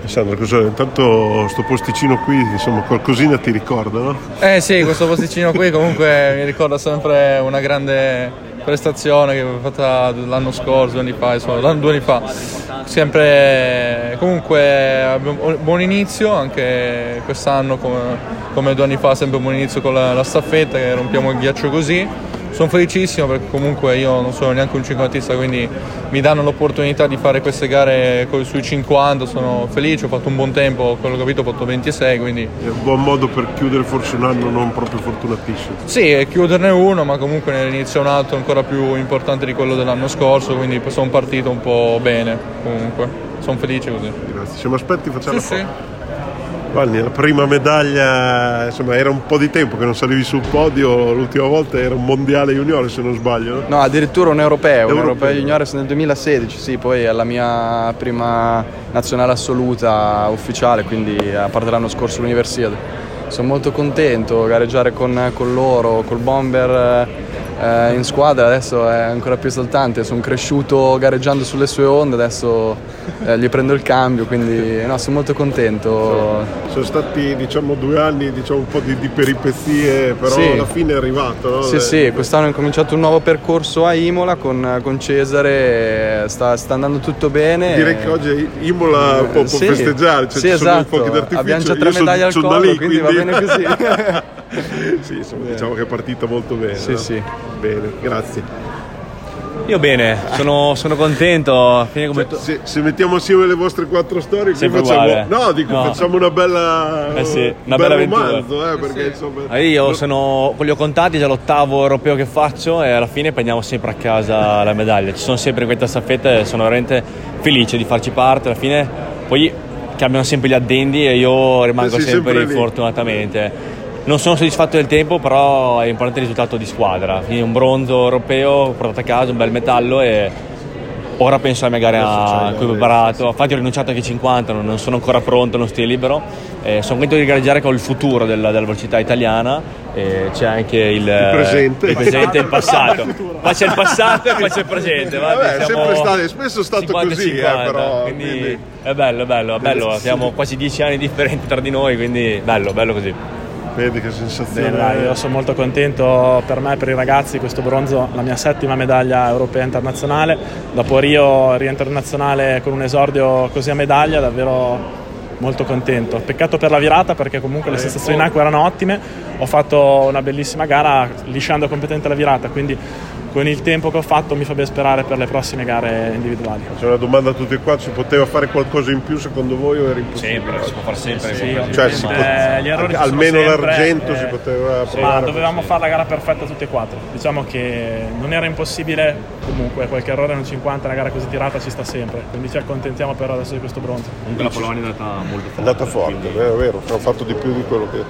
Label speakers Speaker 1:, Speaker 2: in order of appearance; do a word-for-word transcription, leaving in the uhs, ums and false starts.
Speaker 1: Sandra, cosa, intanto sto posticino qui, insomma, qualcosina ti ricorda, no?
Speaker 2: Eh sì, questo posticino qui comunque mi ricorda sempre una grande prestazione che avevo fatta l'anno scorso, due anni fa, insomma, due anni fa. Sempre, comunque, buon inizio, anche quest'anno come, come due anni fa, sempre un buon inizio con la, la staffetta, che rompiamo il ghiaccio così. Sono felicissimo perché comunque io non sono neanche un cinquantista, quindi mi danno l'opportunità di fare queste gare sui cinquanta, sono felice, ho fatto un buon tempo, quello che ho capito ho fatto ventisei, quindi...
Speaker 1: È un buon modo per chiudere forse un anno non proprio fortunatissimo.
Speaker 2: Sì, chiuderne uno, ma comunque ne inizia un altro ancora più importante di quello dell'anno scorso, quindi sono partito un po' bene, comunque, sono felice così.
Speaker 1: Grazie, se mi aspetti facciamo
Speaker 2: sì,
Speaker 1: la foto.
Speaker 2: Sì.
Speaker 1: Vanni, la prima medaglia, insomma, era un po' di tempo che non salivi sul podio, l'ultima volta era un mondiale juniore se non sbaglio, no?
Speaker 3: No, addirittura un europeo,
Speaker 1: europeo.
Speaker 3: un europeo juniore nel duemilasedici, sì, poi è la mia prima nazionale assoluta ufficiale, quindi a parte l'anno scorso l'università. Sono molto contento, gareggiare con, con loro, col Bomber eh, in squadra adesso è ancora più esaltante, sono cresciuto gareggiando sulle sue onde, adesso eh, gli prendo il cambio, quindi no, sono molto contento.
Speaker 1: Sono stati diciamo due anni, diciamo un po' di, di peripezie, però
Speaker 3: sì.
Speaker 1: alla fine è arrivato, no?
Speaker 3: Sì,
Speaker 1: Le...
Speaker 3: sì, quest'anno ho incominciato un nuovo percorso a Imola con, con Cesare, sta, sta andando tutto bene.
Speaker 1: Direi che oggi Imola può, può
Speaker 3: sì,
Speaker 1: festeggiare, cioè
Speaker 3: sì,
Speaker 1: ci sono
Speaker 3: esatto.
Speaker 1: i fuochi d'artificio.
Speaker 3: Abbiamo già tre medaglie al collo,
Speaker 1: lì,
Speaker 3: quindi,
Speaker 1: quindi
Speaker 3: va bene così.
Speaker 1: Sì, insomma, diciamo che è partita molto bene.
Speaker 3: Sì,
Speaker 1: no?
Speaker 3: sì.
Speaker 1: Bene, grazie.
Speaker 4: Io bene, sono, sono contento. Fine come
Speaker 1: Cioè, se, se mettiamo assieme le vostre quattro storie, qui facciamo,
Speaker 4: uguale.
Speaker 1: no, dico,
Speaker 4: No.
Speaker 1: facciamo una bella,
Speaker 4: Eh sì,
Speaker 1: un
Speaker 4: una
Speaker 1: bel
Speaker 4: bella avventura.
Speaker 1: romanzo, eh, perché,
Speaker 4: Sì.
Speaker 1: insomma,
Speaker 4: Ah, io sono, li ho contati, è già l'ottavo europeo che faccio e alla fine prendiamo sempre a casa la medaglia. Ci sono sempre in questa staffetta e sono veramente felice di farci parte. Alla fine poi cambiano sempre gli addendi e io rimango
Speaker 1: sì,
Speaker 4: sempre,
Speaker 1: sempre lì.
Speaker 4: Fortunatamente. Non sono soddisfatto del tempo, però è importante il risultato di squadra. Quindi un bronzo europeo portato a casa, un bel metallo e ora penso alla mia gara in cui ho preparato. Infatti ho rinunciato anche ai cinquanta, non sono ancora pronto, non stile libero. Eh, sono contento di gareggiare con il futuro della, della velocità italiana. E c'è anche il,
Speaker 1: il presente,
Speaker 4: il presente e il passato. Qua c'è il passato e qua c'è il presente.
Speaker 1: Vabbè, è sempre stato, spesso è stato
Speaker 4: cinquanta,
Speaker 1: così,
Speaker 4: cinquanta,
Speaker 1: eh, però
Speaker 4: quindi,
Speaker 1: quindi...
Speaker 4: è bello, è bello, è bello. Abbiamo quasi dieci anni differenti tra di noi, quindi bello, bello così.
Speaker 1: Vedi che sensazione.
Speaker 5: Bene, dai, io sono molto contento per me e per i ragazzi, questo bronzo, la mia settima medaglia europea internazionale, dopo Rio rientro in nazionale con un esordio così a medaglia, davvero molto contento. Peccato per la virata perché comunque le sensazioni in acqua erano ottime, ho fatto una bellissima gara lisciando completamente la virata, quindi con il tempo che ho fatto mi fa ben sperare per le prossime gare individuali.
Speaker 1: C'è una domanda a tutti e qua, si poteva fare qualcosa in più secondo voi o era impossibile?
Speaker 4: Sempre, si può fare sempre.
Speaker 5: Sì,
Speaker 1: cioè, si pot...
Speaker 5: gli errori ci
Speaker 1: almeno
Speaker 5: sono sempre,
Speaker 1: l'argento
Speaker 5: eh,
Speaker 1: si poteva
Speaker 5: sì,
Speaker 1: provare.
Speaker 5: ma dovevamo fare la gara perfetta tutti e quattro. Diciamo che non era impossibile, comunque qualche errore in un cinquanta, una gara così tirata ci sta sempre, quindi ci accontentiamo però adesso di questo bronzo.
Speaker 4: Comunque la Polonia è andata molto forte.
Speaker 1: È andata forte, è vero, vero, hanno fatto di più di quello che